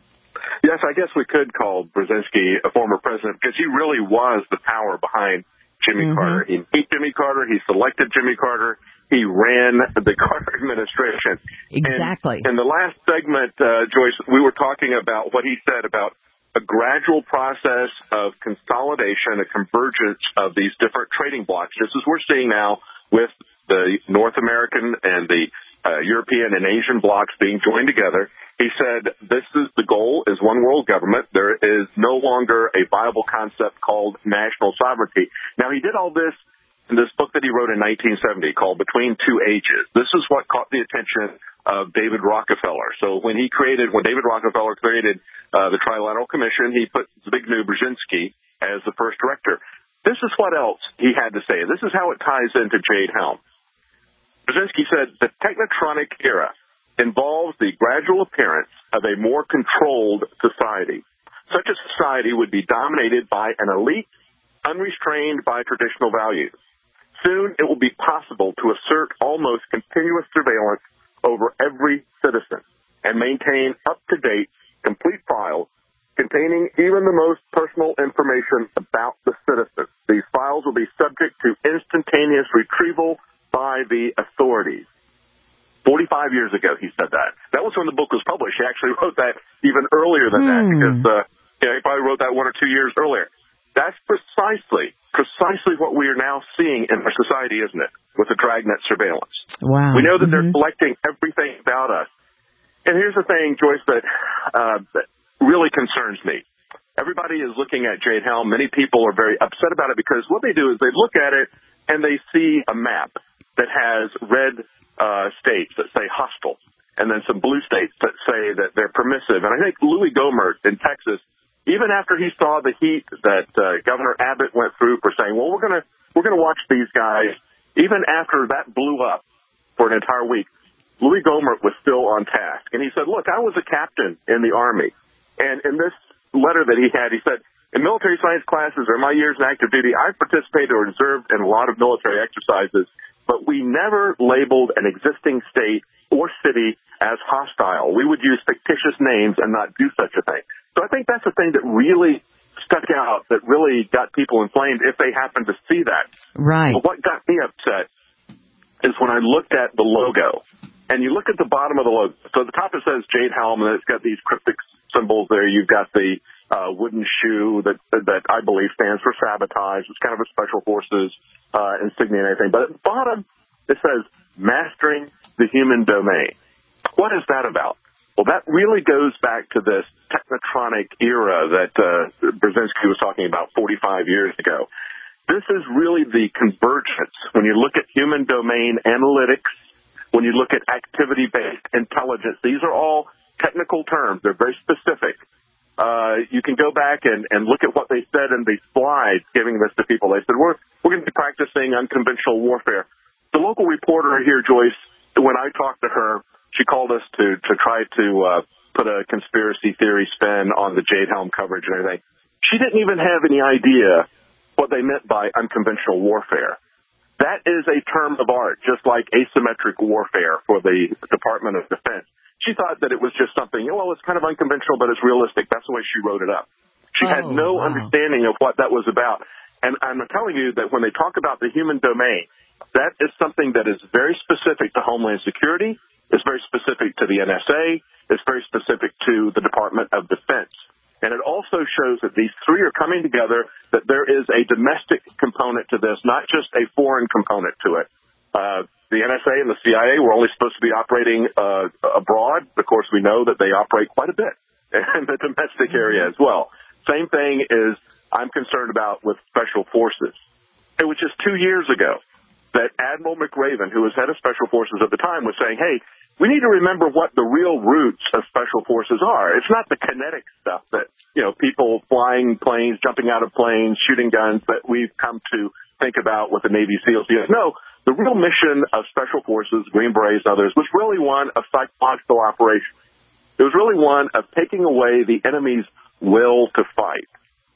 Yes, I guess we could call Brzezinski a former president because he really was the power behind Jimmy mm-hmm. Carter. He beat Jimmy Carter. He selected Jimmy Carter. He ran the Carter administration. Exactly. And in the last segment, uh, Joyce, we were talking about what he said about a gradual process of consolidation, a convergence of these different trading blocks, just as we're seeing now with the North American and the uh, European and Asian blocks being joined together. He said this is the goal is one world government. There is no longer a viable concept called national sovereignty. Now, he did all this in this book that he wrote in nineteen seventy called Between Two Ages. This is what caught the attention of David Rockefeller. So when he created, when David Rockefeller created uh, the Trilateral Commission, he put Zbigniew Brzezinski as the first director. This is what else he had to say. This is how it ties into Jade Helm. Brzezinski said the technotronic era involves the gradual appearance of a more controlled society. Such a society would be dominated by an elite, unrestrained by traditional values. Soon it will be possible to assert almost continuous surveillance over every citizen and maintain up-to-date, complete files containing even the most personal information about the citizen. These files will be subject to instantaneous retrieval by the authorities. forty-five years ago, he said that. That was when the book was published. He actually wrote that even earlier than mm. that because uh, you know, he probably wrote that one or two years earlier. That's precisely, precisely what we are now seeing in our society, isn't it, with the dragnet surveillance. Wow. We know that mm-hmm. they're collecting everything about us. And here's the thing, Joyce, that, uh, that really concerns me. Everybody is looking at Jade Helm. Many people are very upset about it because what they do is they look at it and they see a map that has red uh, states that say hostile and then some blue states that say that they're permissive. And I think Louis Gohmert in Texas, even after he saw the heat that uh, Governor Abbott went through for saying, well, we're going to we're going to watch these guys, even after that blew up for an entire week, Louis Gohmert was still on task. And he said, look, I was a captain in the Army. And in this letter that he had, he said, in military science classes or my years in active duty, I've participated or observed in a lot of military exercises, but we never labeled an existing state or city as hostile. We would use fictitious names and not do such a thing. So I think that's the thing that really stuck out, that really got people inflamed if they happened to see that. Right. But what got me upset is when I looked at the logo, and you look at the bottom of the logo. So at the top it says Jade Helm, and it's got these cryptic symbols there. You've got the uh, wooden shoe that that I believe stands for sabotage. It's kind of a special forces uh, insignia and everything. But at the bottom it says Mastering the Human Domain. What is that about? Well, that really goes back to this technotronic era that uh, Brzezinski was talking about forty-five years ago. This is really the convergence. When you look at human domain analytics, when you look at activity-based intelligence, these are all technical terms. They're very specific. Uh, you can go back and, and look at what they said in the slides giving this to people. They said, we're, we're going to be practicing unconventional warfare. The local reporter here, Joyce, when I talked to her, she called us to, to try to uh, put a conspiracy theory spin on the Jade Helm coverage and everything. She didn't even have any idea what they meant by unconventional warfare. That is a term of art, just like asymmetric warfare for the Department of Defense. She thought that it was just something, well, it's kind of unconventional, but it's realistic. That's the way she wrote it up. She oh, had no wow. understanding of what that was about. And I'm telling you that when they talk about the human domain, that is something that is very specific to Homeland Security. It's very specific to the N S A. It's very specific to the Department of Defense. And it also shows that these three are coming together, that there is a domestic component to this, not just a foreign component to it. Uh, the N S A and the C I A were only supposed to be operating uh, abroad. Of course, we know that they operate quite a bit in the domestic area as well. Same thing is I'm concerned about with Special Forces. It was just two years ago that Admiral McRaven, who was head of Special Forces at the time, was saying, hey, we need to remember what the real roots of Special Forces are. It's not the kinetic stuff that, you know, people flying planes, jumping out of planes, shooting guns that we've come to think about with the Navy SEALs. No, the real mission of Special Forces, Green Berets, others, was really one of psychological operations. It was really one of taking away the enemy's will to fight,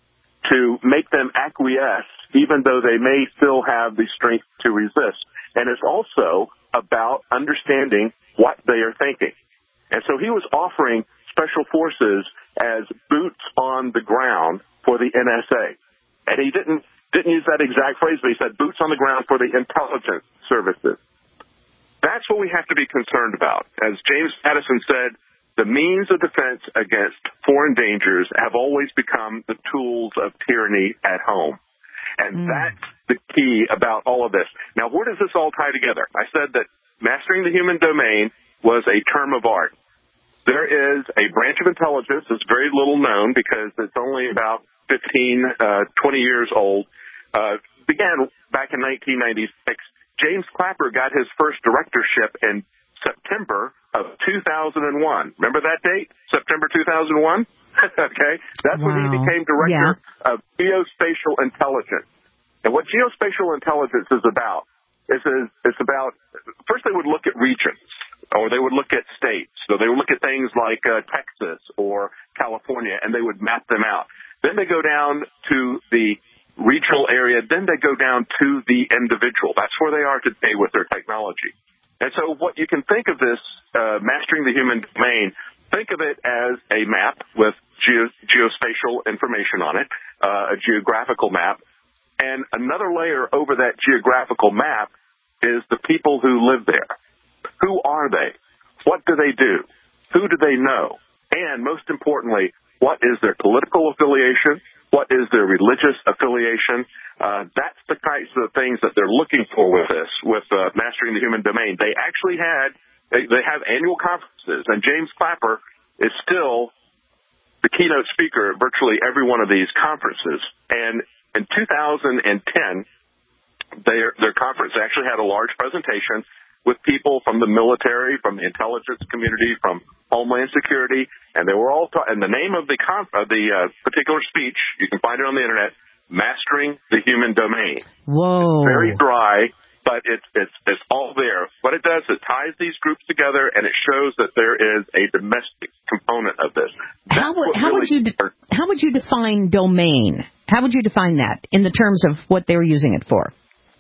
to make them acquiesce, even though they may still have the strength to resist. And it's also about understanding what they are thinking. And so he was offering Special Forces as boots on the ground for the N S A. And he didn't didn't use that exact phrase, but he said boots on the ground for the intelligence services. That's what we have to be concerned about. As James Madison said, the means of defense against foreign dangers have always become the tools of tyranny at home. And mm. that's the key about all of this. Now, where does this all tie together? I said that mastering the human domain was a term of art. There is a branch of intelligence that's very little known because it's only about fifteen, uh, twenty years old. Uh, began back in nineteen ninety-six. James Clapper got his first directorship in September of two thousand one. Remember that date? September two thousand one? Okay. That's wow. when he became director yeah. of geospatial intelligence. And what geospatial intelligence is about is, is it's about, first they would look at regions, or they would look at states. So they would look at things like uh, Texas or California, and they would map them out. Then they go down to the regional area. Then they go down to the individual. That's where they are today with their technology. And so what you can think of this, uh, mastering the human domain, think of it as a map with geo- geospatial information on it, uh, a geographical map. And another layer over that geographical map is the people who live there. Who are they? What do they do? Who do they know? And most importantly, what is their political affiliation? What is their religious affiliation? Uh, that's the kinds of things that they're looking for with this, with uh, mastering the human domain. They actually had, they, they have annual conferences, and James Clapper is still the keynote speaker at virtually every one of these conferences. And in two thousand ten, their, their conference actually had a large presentation with people from the military, from the intelligence community, from Homeland Security, and they were all ta- and the name of the conf- uh, the uh, particular speech, you can find it on the internet, Mastering the Human Domain. Whoa. It's very dry, but it's it's it's all there. What it does, it ties these groups together, and it shows that there is a domestic component of this. How would how really would you de- how would you define domain? How would you define that in the terms of what they were using it for?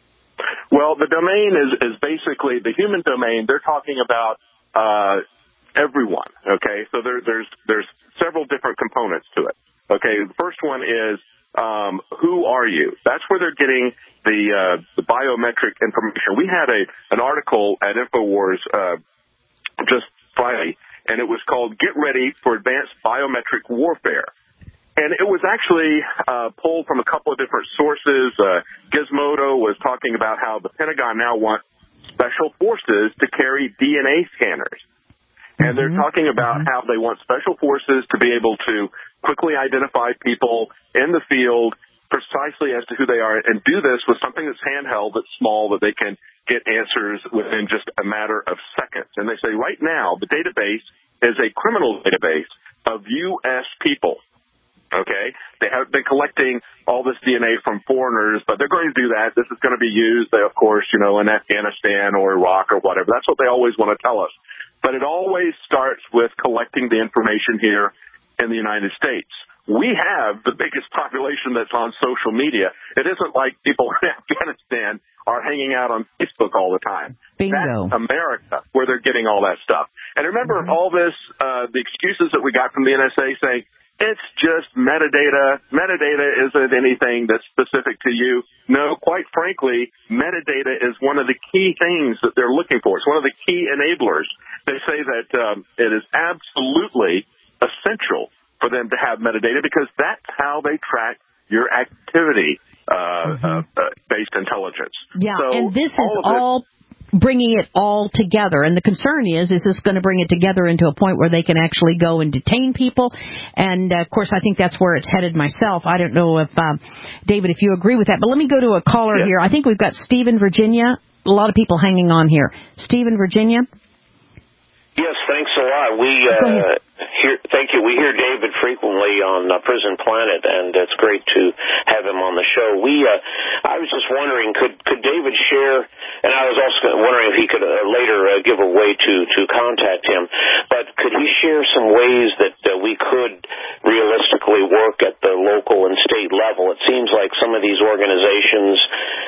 Well, the domain is, is basically the human domain. They're talking about uh, everyone, okay? So there, there's there's several different components to it, okay? The first one is um, who are you? That's where they're getting the uh, the biometric information. We had a an article at InfoWars uh, just Friday, and it was called "Get Ready for Advanced Biometric Warfare." And it was actually uh, pulled from a couple of different sources. Uh, Gizmodo was talking about how the Pentagon now wants special forces to carry D N A scanners. And they're talking about mm-hmm. how they want special forces to be able to quickly identify people in the field precisely as to who they are, and do this with something that's handheld, that's small, that they can get answers within just a matter of seconds. And they say right now the database is a criminal database of U S people. Okay, they have been collecting all this D N A from foreigners, but they're going to do that. This is going to be used, of course, you know, in Afghanistan or Iraq or whatever. That's what they always want to tell us. but it always starts with collecting the information here in the United States. We have the biggest population that's on social media. It isn't like people in Afghanistan are hanging out on Facebook all the time. Bingo. That's America, where they're getting all that stuff. And remember mm-hmm. all this, uh, the excuses that we got from the N S A saying, it's just metadata. Metadata isn't anything that's specific to you. No, quite frankly, metadata is one of the key things that they're looking for. It's one of the key enablers. They say that um, it is absolutely essential for them to have metadata because that's how they track your activity uh, mm-hmm. uh, uh, based intelligence. Yeah, so and this is all, all bringing it all together. And the concern is, is this going to bring it together into a point where they can actually go and detain people? And, uh, of course, I think that's where it's headed myself. I don't know if, um, David, if you agree with that. But let me go to a caller yeah. here. I think we've got Steve in Virginia. A lot of people hanging on here. Steve in Virginia? Yes, thanks a lot. We uh, hear, thank you. We hear David frequently on uh, Prison Planet, and it's great to have him on the show. We, uh, I was just wondering, could could David share? And I was also wondering if he could uh, later uh, give a way to to contact him. But could he share some ways that uh, we could realistically work at the local and state level? It seems like some of these organizations,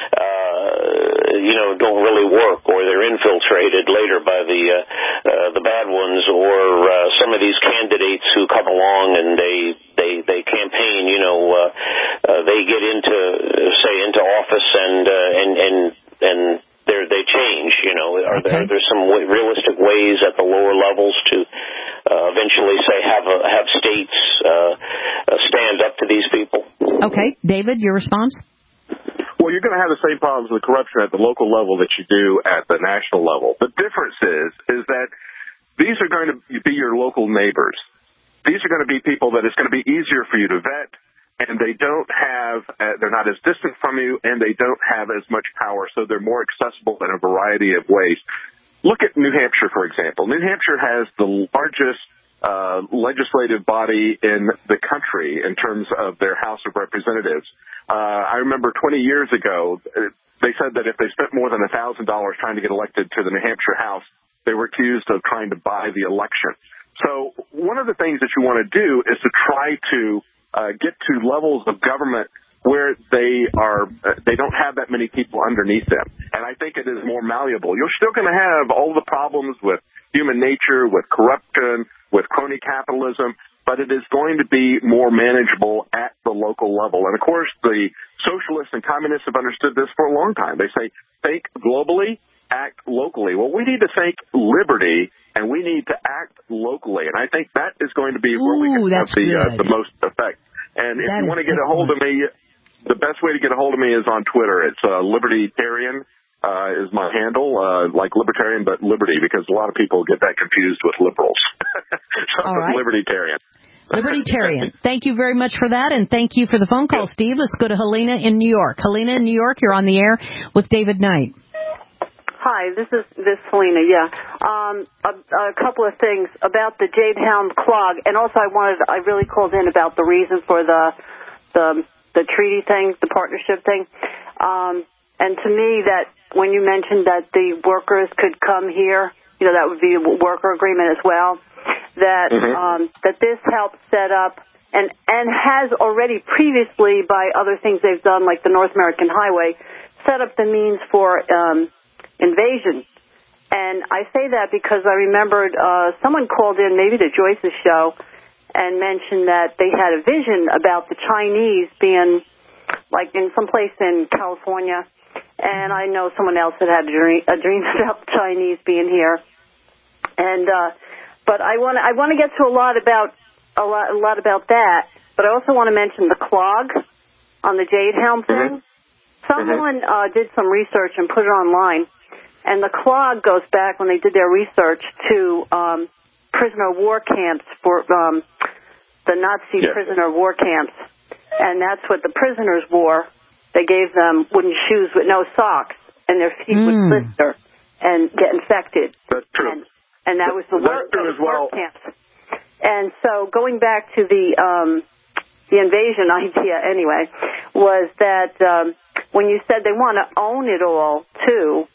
uh, you know, don't really work, or they're infiltrated later by the uh, uh, the bad ones, or uh, some of these candidates who come along and they they they campaign. You know, uh, uh, they get into say into office and uh, and and and they they change. You know, are there okay. are there some w- realistic ways at the lower levels to uh, eventually say have a, have states uh, uh, stand up to these people? Okay, David, your response? Well, you're going to have the same problems with corruption at the local level that you do at the national level. The difference is, is that these are going to be your local neighbors. These are going to be people that it's going to be easier for you to vet, and they don't have, uh, they're not as distant from you, and they don't have as much power, so they're more accessible in a variety of ways. Look at New Hampshire, for example. New Hampshire has the largest uh, legislative body in the country in terms of their House of Representatives. Uh, I remember twenty years ago, they said that if they spent more than one thousand dollars trying to get elected to the New Hampshire House, they were accused of trying to buy the election. So one of the things that you want to do is to try to uh, get to levels of government where they are, uh, they don't have that many people underneath them. And I think it is more malleable. You're still going to have all the problems with human nature, with corruption, with crony capitalism, but it is going to be more manageable at the local level. And, of course, the socialists and communists have understood this for a long time. They say, think globally, act locally. Well, we need to think liberty, and we need to act locally. And I think that is going to be where Ooh, we can have the, uh, the most effect. And if that you want to get a hold of me, the best way to get a hold of me is on Twitter. It's uh, Libertarian. Uh, is my handle, uh, like libertarian, but liberty, because a lot of people get that confused with liberals. So all right. Libertarian. Libertarian. Thank you very much for that, and thank you for the phone call, Steve. Let's go to Helena in New York. Helena in New York, you're on the air with David Knight. Hi, this is this is Helena, yeah. Um, a, a couple of things about the Jade Helm clog, and also I wanted, I really called in about the reason for the the, the treaty thing, the partnership thing. Um, and to me, that when you mentioned that the workers could come here, you know, that would be a worker agreement as well, that mm-hmm. um, that this helps set up and, and has already previously, by other things they've done, like the North American Highway, set up the means for um, invasion. And I say that because I remembered uh, someone called in, maybe to Joyce's show, and mentioned that they had a vision about the Chinese being, like, in some place in California. And I know someone else that had a dream, a dream about the Chinese being here. And uh, but I want I want to get to a lot about a lot a lot about that. But I also want to mention the clog on the Jade Helm thing. Mm-hmm. Someone uh, did some research and put it online, and the clog goes back when they did their research to um, prisoner of war camps for um, the Nazi yeah. prisoner of war camps, and that's what the prisoners wore. They gave them wooden shoes with no socks, and their feet mm. would blister and get infected. That's true. And, and that was the work, true as well. work camps. And so going back to the um, the invasion idea anyway, was that um, when you said they want to own it all, too,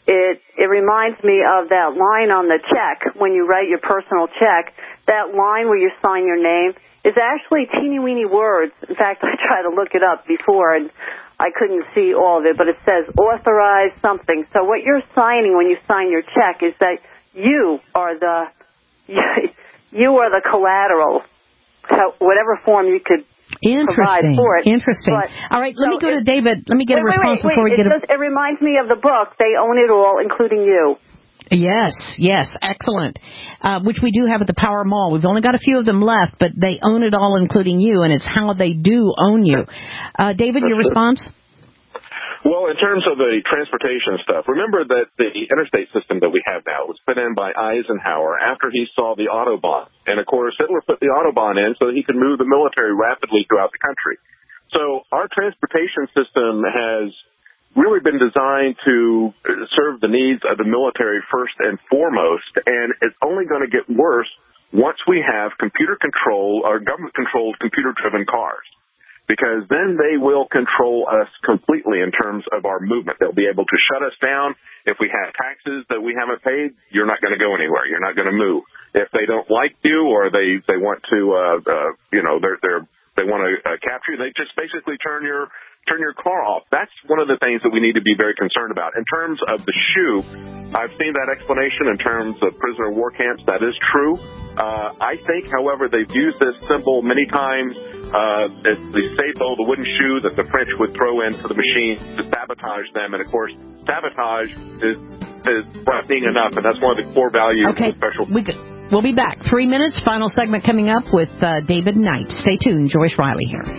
it it reminds me of that line on the check when you write your personal check. That line where you sign your name is actually teeny-weeny words. In fact, I tried to look it up before, and I couldn't see all of it, but it says authorize something. So what you're signing when you sign your check is that you are the you are the collateral, whatever form you could provide for it. Interesting. But, all right, let so me go it, to David. Let me get wait, a response wait, wait, before wait. we get it a... Just, it reminds me of the book. They own it all, including you. Yes, yes, excellent. Uh, which we do have at the Power Mall. We've only got a few of them left, but they own it all, including you, and it's how they do own you. Uh, David, your response? Well, in terms of the transportation stuff, remember that the interstate system that we have now was put in by Eisenhower after he saw the Autobahn. And, of course, Hitler put the Autobahn in so that he could move the military rapidly throughout the country. So our transportation system has really been designed to serve the needs of the military first and foremost, and it's only going to get worse once we have computer control or government-controlled computer-driven cars, because then they will control us completely in terms of our movement. They'll be able to shut us down. If we have taxes that we haven't paid, you're not going to go anywhere. You're not going to move. If they don't like you or they, they want to, uh, uh, you know, they're, they're, they want to uh, capture you, they just basically turn your turn your car off. That's one of the things that we need to be very concerned about. In terms of the shoe, I've seen that explanation in terms of prisoner of war camps. That is true. Uh, I think, however, they've used this symbol many times. Uh, it's the sabot, the wooden shoe that the French would throw into the machine to sabotage them. And, of course, sabotage is, is frightening enough, and that's one of the core values okay. of special... We could, we'll be back. Three minutes, final segment coming up with uh, David Knight. Stay tuned. Joyce Riley here.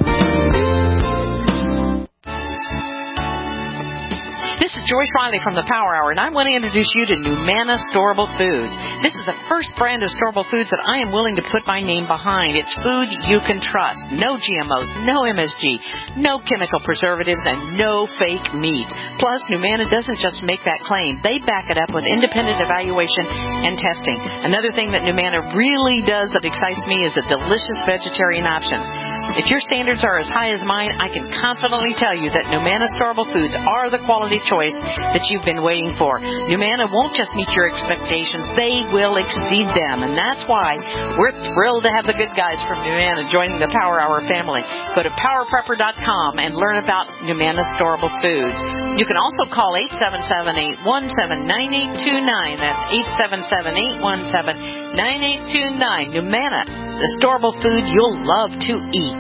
This is Joyce Riley from the Power Hour, and I want to introduce you to Numana Storable Foods. This is the first brand of storable foods that I am willing to put my name behind. It's food you can trust. No G M Os, no M S G, no chemical preservatives, and no fake meat. Plus, Numana doesn't just make that claim. They back it up with independent evaluation and testing. Another thing that Numana really does that excites me is the delicious vegetarian options. If your standards are as high as mine, I can confidently tell you that Numana Storable Foods are the quality choice that you've been waiting for. Numana won't just meet your expectations, they will exceed them. And that's why we're thrilled to have the good guys from Numana joining the Power Hour family. Go to power prepper dot com and learn about Numana Storable Foods. You can also call eight seven seven, eight one seven, nine eight two nine. That's eight seven seven, eight one seven, nine eight two nine. Numana, the storable food you'll love to eat.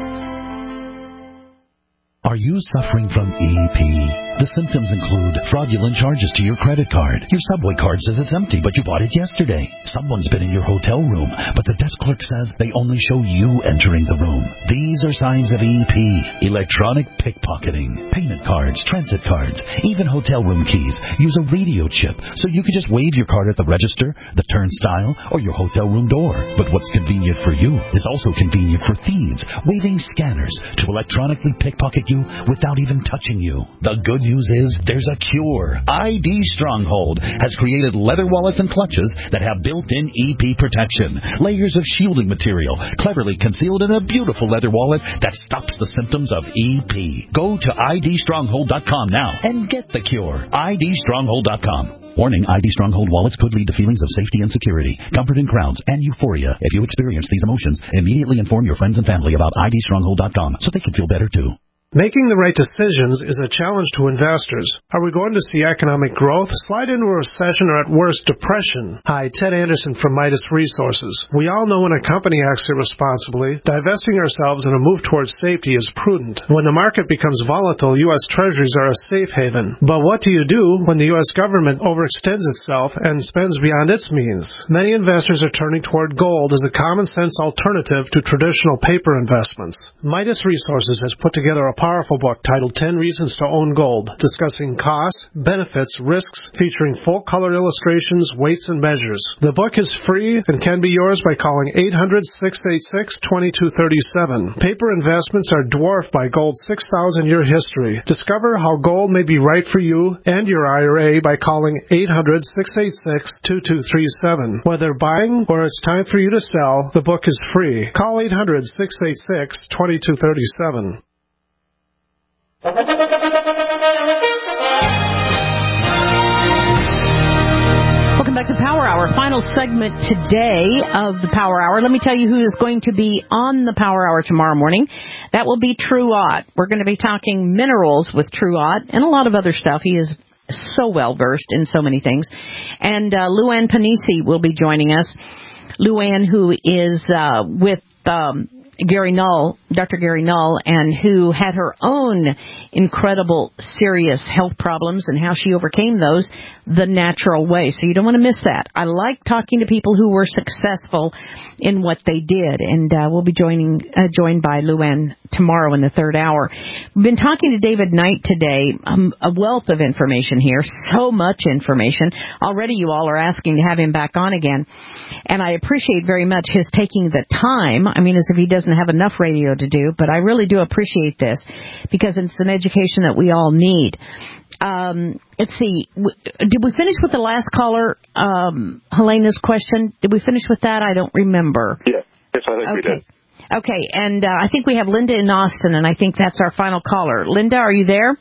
Are you suffering from E P? The symptoms include fraudulent charges to your credit card. Your Subway card says it's empty, but you bought it yesterday. Someone's been in your hotel room, but the desk clerk says they only show you entering the room. These are signs of E P. Electronic pickpocketing. Payment cards, transit cards, even hotel room keys use a radio chip, so you can just wave your card at the register, the turnstile, or your hotel room door. But what's convenient for you is also convenient for thieves, waving scanners to electronically pickpocket you without even touching you. The good news is there's a cure. I D Stronghold has created leather wallets and clutches that have built-in E P protection. Layers of shielding material cleverly concealed in a beautiful leather wallet that stops the symptoms of E P. Go to I D stronghold dot com now and get the cure. I D stronghold dot com. Warning, I D Stronghold wallets could lead to feelings of safety and security, comfort in crowds, and euphoria. If you experience these emotions, immediately inform your friends and family about I D stronghold dot com so they can feel better too. Making the right decisions is a challenge to investors. Are we going to see economic growth, slide into a recession, or at worst, depression? Hi, Ted Anderson from Midas Resources. We all know when a company acts irresponsibly, divesting ourselves in a move towards safety is prudent. When the market becomes volatile, U S Treasuries are a safe haven. But what do you do when the U S government overextends itself and spends beyond its means? Many investors are turning toward gold as a common-sense alternative to traditional paper investments. Midas Resources has put together a powerful book titled ten Reasons to Own Gold, discussing costs, benefits, risks, featuring full-color illustrations, weights, and measures. The book is free and can be yours by calling eight hundred, six eight six, two two three seven. Paper investments are dwarfed by gold's six thousand year history. Discover how gold may be right for you and your I R A by calling eight hundred, six eight six, two two three seven. Whether buying or it's time for you to sell, the book is free. Call eight hundred, six eight six, two two three seven. back to Power Hour. Final segment today of the Power Hour. Let me tell you who is going to be on the Power Hour tomorrow morning. That will be True Ott. We're going to be talking minerals with True Ott and a lot of other stuff. He is so well versed in so many things. And uh, Luann Panisi will be joining us. Luann, who is uh, with um, Gary Null, Doctor Gary Null, and who had her own incredible serious health problems and how she overcame those the natural way. So you don't want to miss that. I like talking to people who were successful in what they did, and uh, we'll be joining uh, joined by Luann tomorrow in the third hour. We've been talking to David Knight today, um, a wealth of information here, so much information. Already you all are asking to have him back on again, and I appreciate very much his taking the time. I mean, as if he doesn't have enough radio to do, but I really do appreciate this because it's an education that we all need. Um, let's see. Did we finish with the last caller, um, Helena's question? Did we finish with that? I don't remember. Yeah. Yes, I think okay. we did. Okay, and uh, I think we have Linda in Austin, and I think that's our final caller. Linda, are you there?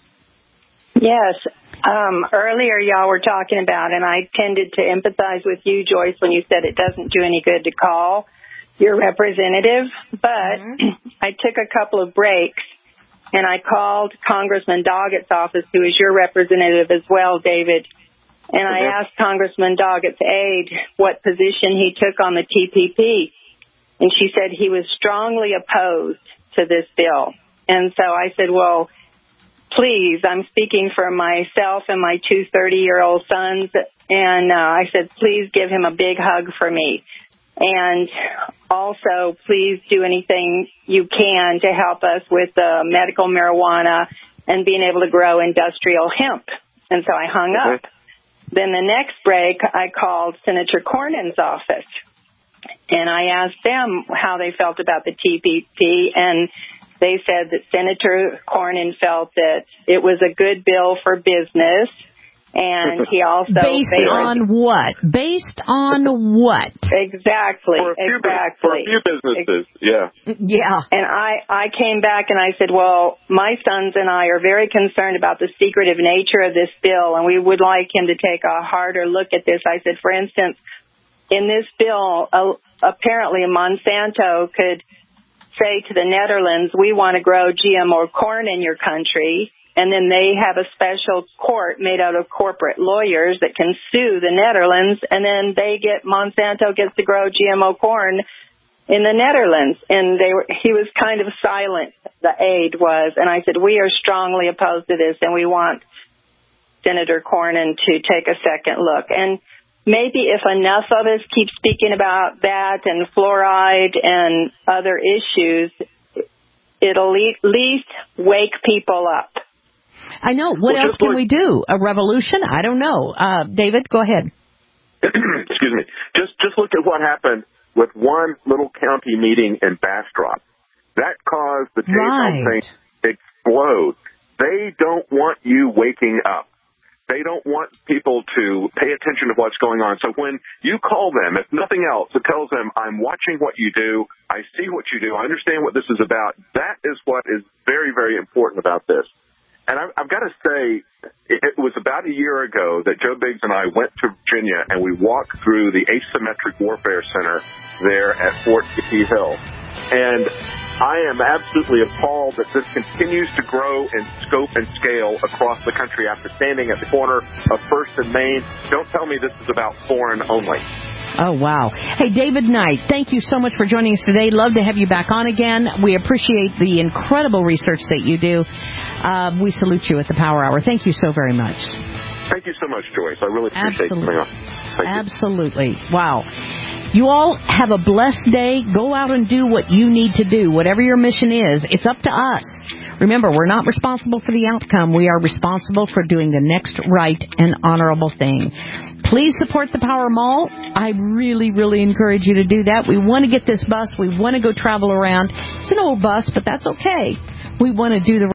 Yes. Um, earlier y'all were talking about, and I tended to empathize with you, Joyce, when you said it doesn't do any good to call your representative, but mm-hmm. I took a couple of breaks, and I called Congressman Doggett's office, who is your representative as well, David, and mm-hmm. I asked Congressman Doggett's aide what position he took on the T P P, and she said he was strongly opposed to this bill. And so I said, well, please, I'm speaking for myself and my two thirty-year-old sons, and uh, I said, please give him a big hug for me. And also, please do anything you can to help us with uh, medical marijuana and being able to grow industrial hemp. And so I hung up. Then the next break, I called Senator Cornyn's office, and I asked them how they felt about the T P P, and they said that Senator Cornyn felt that it was a good bill for business. And he also based favored, on what? Based on what? Exactly. For a few, exactly. For a few businesses, yeah. Yeah. And I, I came back and I said, well, my sons and I are very concerned about the secretive nature of this bill, and we would like him to take a harder look at this. I said, for instance, in this bill, uh, apparently Monsanto could say to the Netherlands, we want to grow G M O corn in your country. And then they have a special court made out of corporate lawyers that can sue the Netherlands, and then they get Monsanto gets to grow G M O corn in the Netherlands. And they were, he was kind of silent, the aide was. And I said, we are strongly opposed to this, and we want Senator Cornyn to take a second look. And maybe if enough of us keep speaking about that and fluoride and other issues, it'll at least wake people up. I know. What well, else can look, we do? A revolution? I don't know. Uh, David, go ahead. Excuse me. Just just look at what happened with one little county meeting in Bastrop. That caused the right. thing to explode. They don't want you waking up. They don't want people to pay attention to what's going on. So when you call them, if nothing else, it tells them, I'm watching what you do. I see what you do. I understand what this is about. That is what is very, very important about this. And I've, I've got to say, it, it was about a year ago that Joe Biggs and I went to Virginia and we walked through the Asymmetric Warfare Center there at Fort P. Hill. And I am absolutely appalled that this continues to grow in scope and scale across the country after standing at the corner of First and Main. Don't tell me this is about foreign only. Oh, wow. Hey, David Knight, thank you so much for joining us today. Love to have you back on again. We appreciate the incredible research that you do. Uh, we salute you at the Power Hour. Thank you so very much. Thank you so much, Joyce. I really appreciate Absolutely. coming on. Thank Absolutely. You. Wow. You all have a blessed day. Go out and do what you need to do. Whatever your mission is, it's up to us. Remember, we're not responsible for the outcome. We are responsible for doing the next right and honorable thing. Please support the Power Mall. I really, really encourage you to do that. We want to get this bus. We want to go travel around. It's an old bus, but that's okay. We want to do the